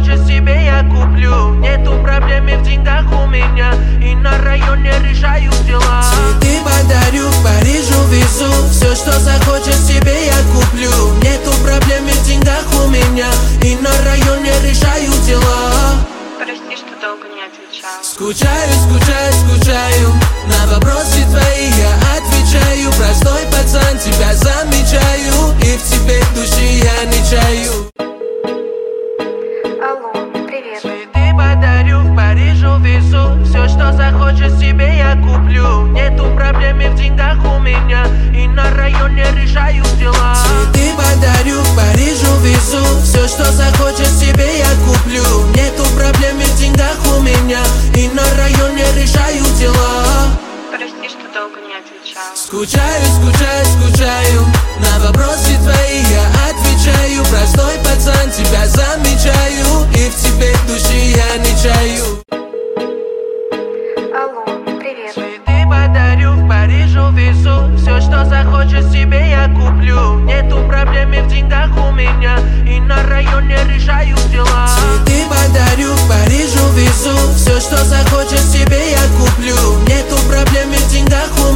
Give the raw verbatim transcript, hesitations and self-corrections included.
захочешь, себе я куплю. Нету проблем в деньгах у меня, и на районе решаю дела. Цветы подарю, в Парижу везу. Все, что захочешь, себе я куплю. Нету проблем в деньгах у меня, и на районе решаю дела. Прости, что долго не отвечала. Скучаю, скучаю, скучаю. На вопросы твои я отвечаю. Простой пацан, тебя замечаю, и в тебе души я не чаю. Алло, привет. Цветы подарю, в Парижу везу. Все, что захочешь, себе я куплю. Нету проблем в деньгах у меня, и на районе решаю дела. Цветы подарю, в Парижу везу. Все, что захочешь, себе я куплю. Нету проблем в деньгах у меня, и на районе решаю дела. Прости, что долго не отвечала. Скучаю, скучаю, скучаю. На вопросы твои я отвечаю. Простой пацан, тебя замечаю, и в тебе